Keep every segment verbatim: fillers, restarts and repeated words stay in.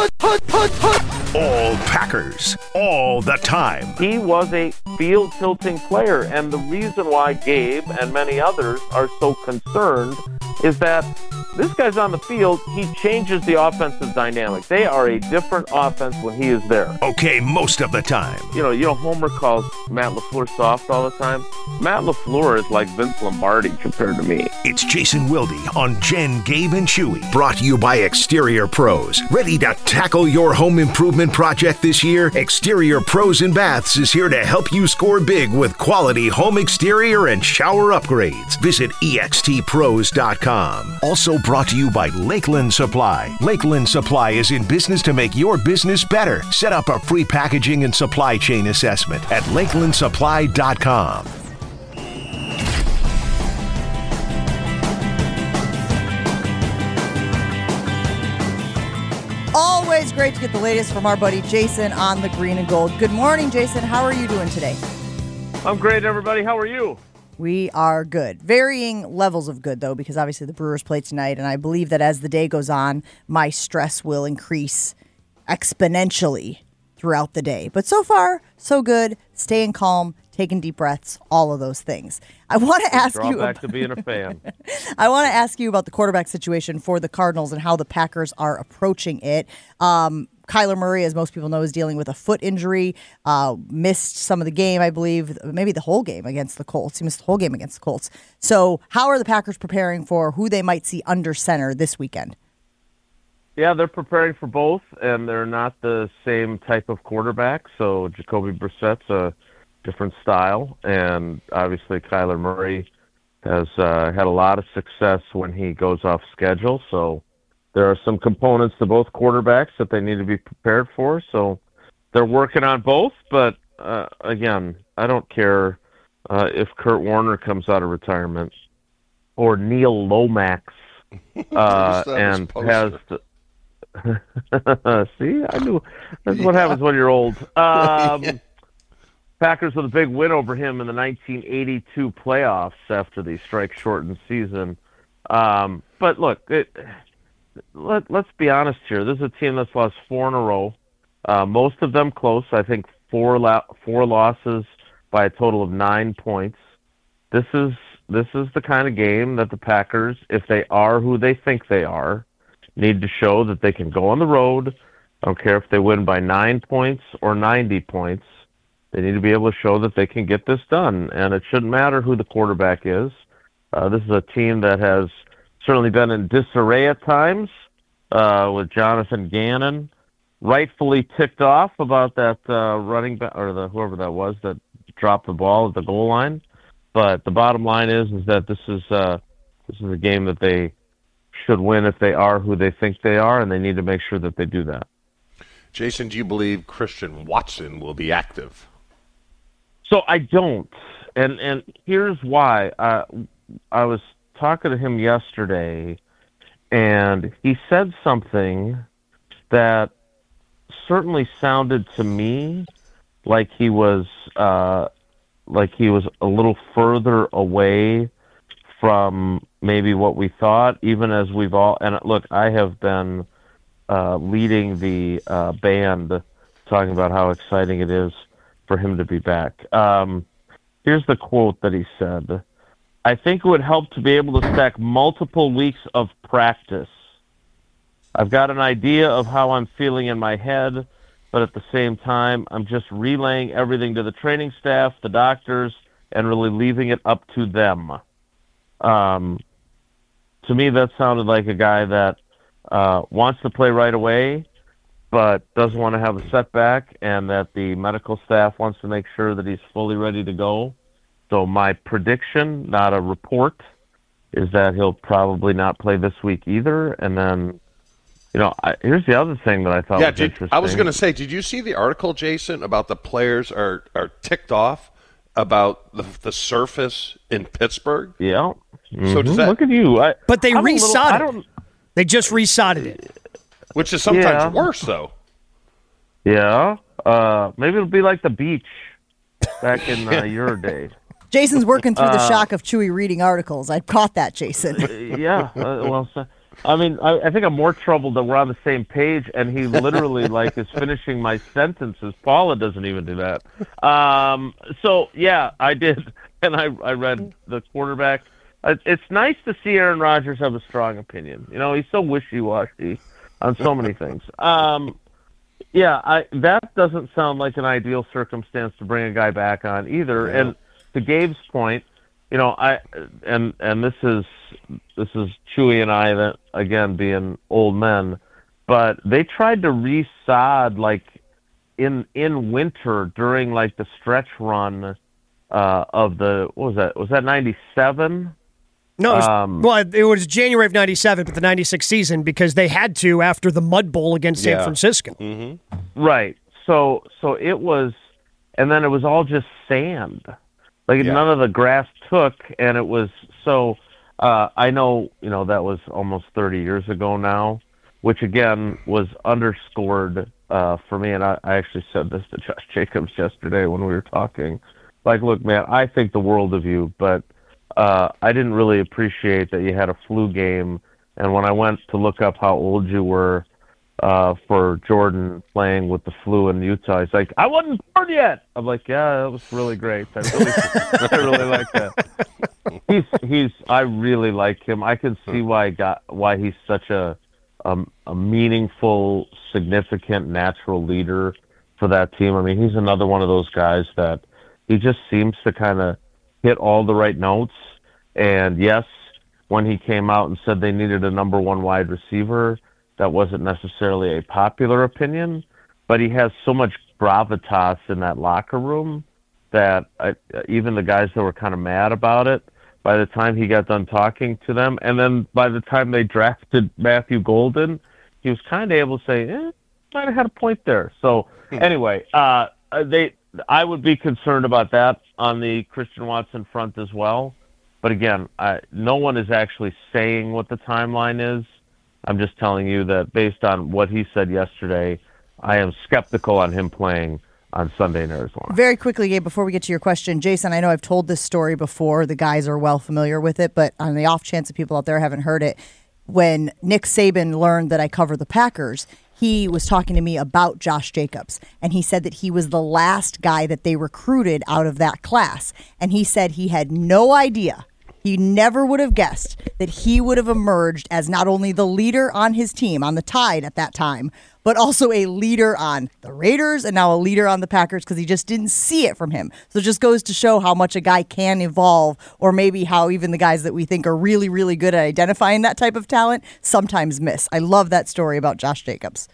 All Packers, all the time. He was a field-tilting player, and the reason why Gabe and many others are so concerned is that this guy's on the field, he changes the offensive dynamic. They are a different offense when he is there. Okay, most of the time. You know, you know, Homer calls Matt LaFleur soft all the time. Matt LaFleur is like Vince Lombardi compared to me. It's Jason Wilde on Jen, Gabe, and Chewy. Brought to you by Exterior Pros. Ready to tackle your home improvement project this year? Exterior Pros and Baths is here to help you score big with quality home exterior and shower upgrades. Visit E X T pros dot com. Also brought to you by Lakeland Supply. Lakeland Supply is in business to make your business better. Set up a free packaging and supply chain assessment at lakeland supply dot com. Always great to get the latest from our buddy Jason on the Green and Gold. Good morning, Jason. How are you doing today? I'm great, everybody. How are you? We are good. Varying levels of good, though, because obviously the Brewers play tonight, and I believe that as the day goes on, my stress will increase exponentially throughout the day. But so far, so good. Staying calm, taking deep breaths, all of those things. I want to ask Draw you back about, to being a fan. I want to ask you about the quarterback situation for the Cardinals and how the Packers are approaching it. Um, Kyler Murray, as most people know, is dealing with a foot injury, uh, missed some of the game, I believe, maybe the whole game against the Colts. He missed the whole game against the Colts. So how are the Packers preparing for who they might see under center this weekend? Yeah, they're preparing for both, and they're not the same type of quarterback. So Jacoby Brissett's a different style, and obviously Kyler Murray has uh, had a lot of success when he goes off schedule. So there are some components to both quarterbacks that they need to be prepared for. So they're working on both. But, uh, again, I don't care uh, if Kurt Warner comes out of retirement or Neil Lomax uh, and has to – see, I knew that's yeah. what happens when you're old. Um, yeah. Packers with a big win over him in the nineteen eighty-two playoffs after the strike-shortened season. Um, but, look – it. Let, let's be honest here. This is a team that's lost four in a row, uh, most of them close. I think four la- four losses by a total of nine points. This is this is the kind of game that the Packers, if they are who they think they are, need to show that they can go on the road. I don't care if they win by nine points or ninety points. They need to be able to show that they can get this done, and it shouldn't matter who the quarterback is. Uh, this is a team that has certainly been in disarray at times uh, with Jonathan Gannon rightfully ticked off about that uh, running back or the whoever that was that dropped the ball at the goal line. But the bottom line is is that this is uh, this is a game that they should win if they are who they think they are, and they need to make sure that they do that. Jason, do you believe Christian Watson will be active? So I don't, and and here's why. Uh, I was talking to him yesterday, and he said something that certainly sounded to me like he was uh, like he was a little further away from maybe what we thought, even as we've all. And look, I have been uh, leading the uh, band talking about how exciting it is for him to be back. Um, here's the quote that he said. I think it would help to be able to stack multiple weeks of practice. I've got an idea of how I'm feeling in my head, but at the same time, I'm just relaying everything to the training staff, the doctors, and really leaving it up to them. Um, to me, that sounded like a guy that uh, wants to play right away, but doesn't want to have a setback, and that the medical staff wants to make sure that he's fully ready to go. So my prediction, not a report, is that he'll probably not play this week either. And then, you know, I, here's the other thing that I thought yeah, was did, interesting. I was going to say, did you see the article, Jason, about the players are, are ticked off about the the surface in Pittsburgh? Yeah. Mm-hmm. So does that, Look at you. I, but they I'm resodded it. They just resodded it. Which is sometimes yeah. worse, though. Yeah. Uh, maybe it'll be like the beach back in uh, your day. Jason's working through the uh, shock of Chewy reading articles. I caught that, Jason. yeah. Uh, well, so, I mean, I, I think I'm more troubled that we're on the same page, and he literally like is finishing my sentences. Paula doesn't even do that. Um, so yeah, I did, and I I read the quarterback. It's nice to see Aaron Rodgers have a strong opinion. You know, he's so wishy-washy on so many things. Um, yeah, I that doesn't sound like an ideal circumstance to bring a guy back on either. Yeah. And to Gabe's point, you know, I and and this is this is Chewy and I that again being old men, but they tried to re-sod like in in winter during like the stretch run uh, of the what was that was that ninety-seven? No, it was, um, well, it was January of ninety-seven, but the ninety-six season because they had to after the Mud Bowl against San yeah. Francisco. Mm-hmm. Right. So so it was, and then it was all just sand. Like yeah. none of the grass took, and it was so. Uh, I know, you know, that was almost thirty years ago now, which again was underscored uh, for me. And I, I actually said this to Josh Jacobs yesterday when we were talking. Like, look, man, I think the world of you, but uh, I didn't really appreciate that you had a flu game. And when I went to look up how old you were uh, for Jordan playing with the flu in Utah, he's like, I wasn't born yet. I'm like, yeah, that was really great. I really, I really like that. He's he's. I really like him. I can see why got why he's such a, a a meaningful, significant, natural leader for that team. I mean, he's another one of those guys that he just seems to kind of hit all the right notes. And yes, when he came out and said they needed a number one wide receiver, that wasn't necessarily a popular opinion, but he has so much gravitas in that locker room that I, even the guys that were kind of mad about it, by the time he got done talking to them, and then by the time they drafted Matthew Golden, he was kind of able to say, eh, might have had a point there. So anyway, uh, they, I would be concerned about that on the Christian Watson front as well. But again, I, no one is actually saying what the timeline is. I'm just telling you that based on what he said yesterday, I am skeptical on him playing on Sunday in Arizona. Very quickly, Gabe, before we get to your question, Jason, I know I've told this story before. The guys are well familiar with it, but on the off chance that people out there haven't heard it, when Nick Saban learned that I cover the Packers, he was talking to me about Josh Jacobs, and he said that he was the last guy that they recruited out of that class, and he said he had no idea. He never would have guessed that he would have emerged as not only the leader on his team, on the Tide at that time, but also a leader on the Raiders and now a leader on the Packers because he just didn't see it from him. So it just goes to show how much a guy can evolve, or maybe how even the guys that we think are really, really good at identifying that type of talent sometimes miss. I love that story about Josh Jacobs.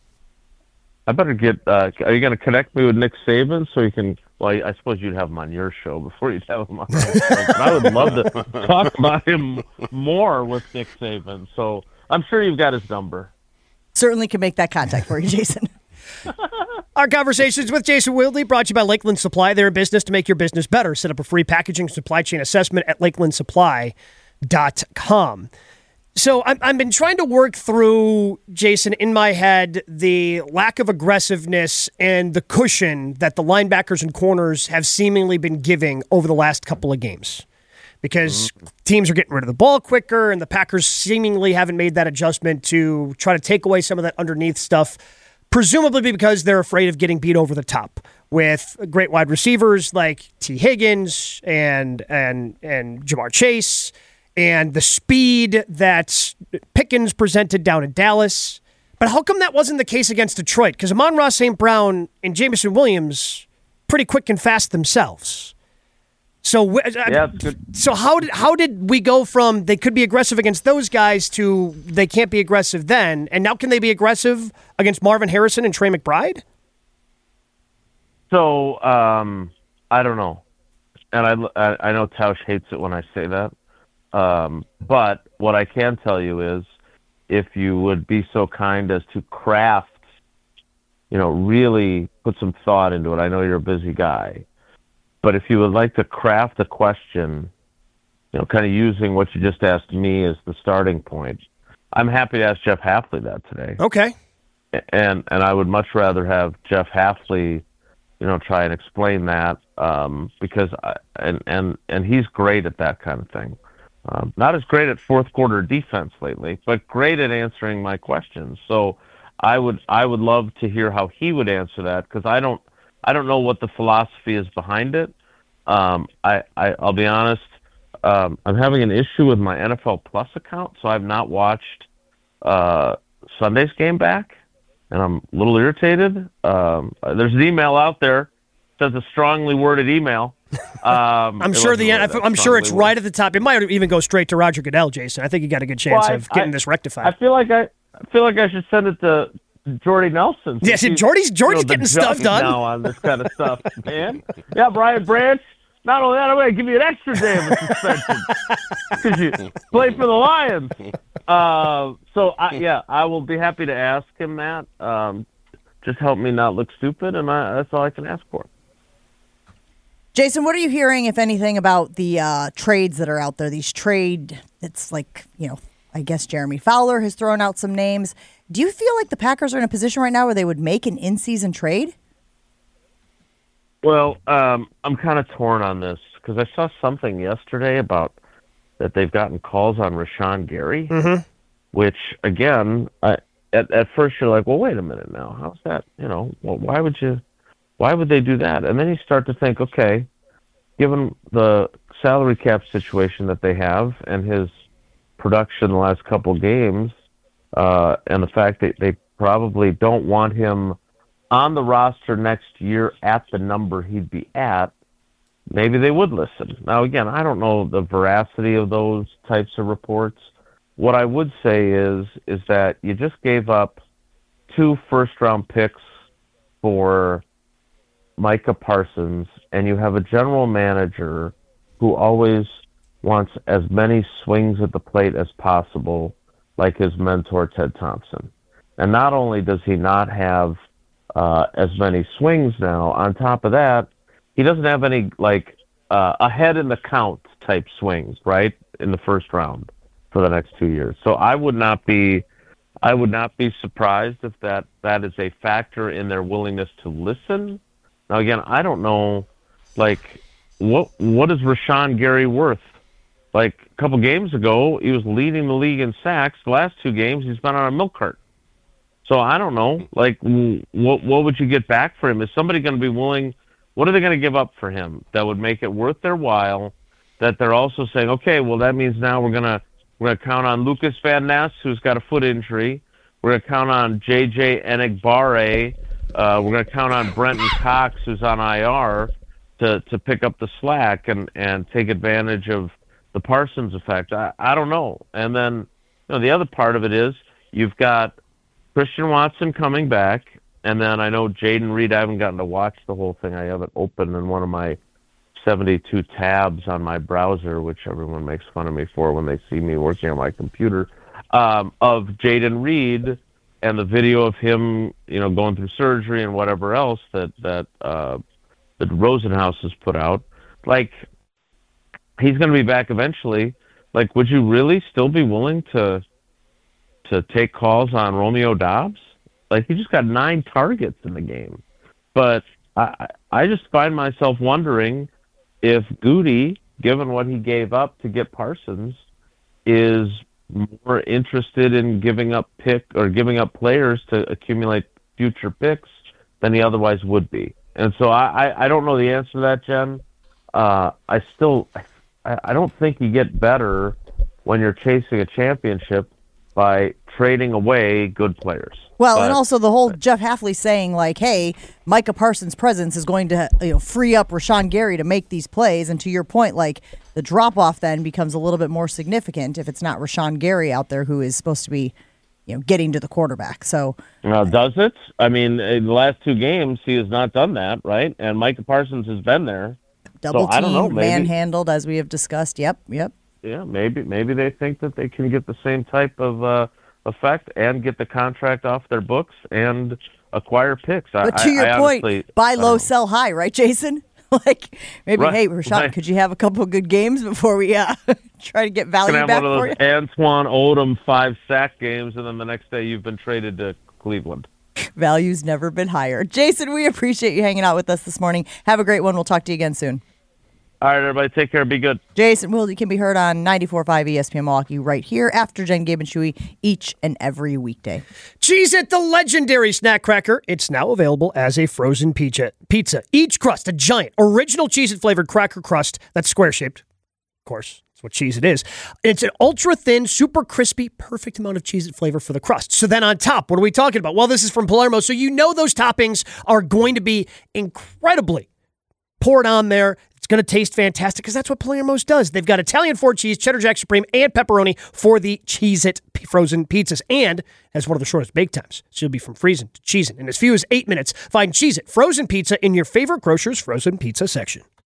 I better get, uh, are you going to connect me with Nick Saban so you can, well, I suppose you'd have him on your show before you'd have him on my show. But I would love to talk about him more with Nick Saban. So I'm sure you've got his number. Certainly can make that contact for you, Jason. Our conversations with Jason Wildey brought to you by Lakeland Supply. They're a business to make your business better. Set up a free packaging supply chain assessment at lakeland supply dot com. So I'm, I've been trying to work through, Jason, in my head, the lack of aggressiveness and the cushion that the linebackers and corners have seemingly been giving over the last couple of games. Because mm-hmm. teams are getting rid of the ball quicker, and the Packers seemingly haven't made that adjustment to try to take away some of that underneath stuff, presumably because they're afraid of getting beat over the top with great wide receivers like T. Higgins and and and Jamar Chase, and the speed that Pickens presented down in Dallas. But how come that wasn't the case against Detroit? Because Amon-Ra Saint Brown and Jameson Williams pretty quick and fast themselves. So, yeah, so how did how did we go from they could be aggressive against those guys to they can't be aggressive then, and now can they be aggressive against Marvin Harrison and Trey McBride? So um, I don't know, and I I know Tausch hates it when I say that, um, but what I can tell you is, if you would be so kind as to craft, you know, really put some thought into it. I know you're a busy guy. But if you would like to craft a question, you know, kind of using what you just asked me as the starting point, I'm happy to ask Jeff Hafley that today. Okay. And and I would much rather have Jeff Hafley, you know, try and explain that um, because I, and and and he's great at that kind of thing. Um, not as great at fourth quarter defense lately, but great at answering my questions. So I would I would love to hear how he would answer that, because I don't I don't know what the philosophy is behind it. Um, I, I I'll be honest, um, I'm having an issue with my N F L Plus account, so I've not watched uh, Sunday's game back, and I'm a little irritated. Um, there's an email out there, says a strongly worded email. Um, I'm sure the really I'm sure it's right at the top. It might even go straight to Roger Goodell, Jason. I think you got a good chance well, I, of getting I, this rectified. I feel like I, I feel like I should send it to Jordy Nelson. Yes, yeah, Jordy's Jordy's you know, getting stuff done now on this kind of stuff, man. Yeah, Brian Branch. Not only that, I'm going to give you an extra day of a suspension because you played for the Lions. Uh, so I, yeah, I will be happy to ask him that. Um, just help me not look stupid, and I, that's all I can ask for. Jason, what are you hearing, if anything, about the uh, trades that are out there? These trade, it's like, you know, I guess Jeremy Fowler has thrown out some names. Do you feel like the Packers are in a position right now where they would make an in-season trade? Well, um, I'm kind of torn on this because I saw something yesterday about that they've gotten calls on Rashawn Gary, mm-hmm. which, again, I, at, at first you're like, well, wait a minute now. How's that? You know, well, why would you... Why would they do that? And then you start to think, okay, given the salary cap situation that they have and his production the last couple games, uh, and the fact that they probably don't want him on the roster next year at the number he'd be at, maybe they would listen. Now, again, I don't know the veracity of those types of reports. What I would say is, is that you just gave up two first-round picks for Micah Parsons, and you have a general manager who always wants as many swings at the plate as possible, like his mentor, Ted Thompson. And not only does he not have uh, as many swings now, on top of that, he doesn't have any, like, uh, ahead in the count type swings, right, in the first round for the next two years. So I would not be I would not be surprised if that, that is a factor in their willingness to listen. Now, again, I don't know, like, what what is Rashawn Gary worth? Like, a couple games ago, he was leading the league in sacks. The last two games, he's been on a milk cart. So I don't know, like, what what would you get back for him? Is somebody going to be willing, what are they going to give up for him that would make it worth their while, that they're also saying, okay, well, that means now we're going to we're gonna count on Lucas Van Ness, who's got a foot injury. We're going to count on J J Enagbare. Uh, we're going to count on Brenton Cox, who's on I R, to, to pick up the slack and, and take advantage of the Parsons effect. I, I don't know. And then, you know, the other part of it is you've got Christian Watson coming back, and then I know Jaden Reed. I haven't gotten to watch the whole thing. I have it open in one of my seventy-two tabs on my browser, which everyone makes fun of me for when they see me working on my computer, um, of Jaden Reed and the video of him, you know, going through surgery and whatever else that that uh, that Rosenhaus has put out. Like, he's going to be back eventually. Like, would you really still be willing to to take calls on Romeo Doubs? Like, he just got nine targets in the game. But I I just find myself wondering if Goody, given what he gave up to get Parsons, is more interested in giving up pick or giving up players to accumulate future picks than he otherwise would be. And so I, I, I don't know the answer to that, Jen. Uh, I still I, I don't think you get better when you're chasing a championship by trading away good players. Well, but, and also the whole Jeff Hafley saying, like, hey, Micah Parsons' presence is going to, you know, free up Rashawn Gary to make these plays. And to your point, like, the drop-off then becomes a little bit more significant if it's not Rashawn Gary out there who is supposed to be, you know, getting to the quarterback. So, uh, does it? I mean, in the last two games, he has not done that, right? And Micah Parsons has been there. Double so, team, I don't know, maybe, manhandled, as we have discussed. Yep, yep. Yeah, maybe maybe they think that they can get the same type of uh, effect and get the contract off their books and acquire picks. But I, to your I point, honestly, buy low, sell high, right, Jason? Like, maybe, right, hey, Rashawn, right. could you have a couple of good games before we uh, try to get value Can have back one of for those you? Antoine Odom five sack games, and then the next day you've been traded to Cleveland. Value's never been higher. Jason, we appreciate you hanging out with us this morning. Have a great one. We'll talk to you again soon. All right, everybody, take care. Be good. Jason Wilde can be heard on ninety-four point five E S P N Milwaukee right here after Jen, Gabe, and Chewy each and every weekday. Cheez-It, the legendary snack cracker. It's now available as a frozen pizza. Pizza. Each crust, a giant original Cheez-It flavored cracker crust that's square-shaped. Of course, that's what Cheez-It is. It's an ultra-thin, super crispy, perfect amount of Cheez-It flavor for the crust. So then on top, what are we talking about? Well, this is from Palermo, so you know those toppings are going to be incredibly poured on there. It's going to taste fantastic because that's what Palermo's does. They've got Italian four cheese, cheddar jack supreme, and pepperoni for the Cheez-It frozen pizzas, and has one of the shortest bake times. So you'll be from freezing to cheesing in as few as eight minutes. Find Cheez-It frozen pizza in your favorite grocer's frozen pizza section.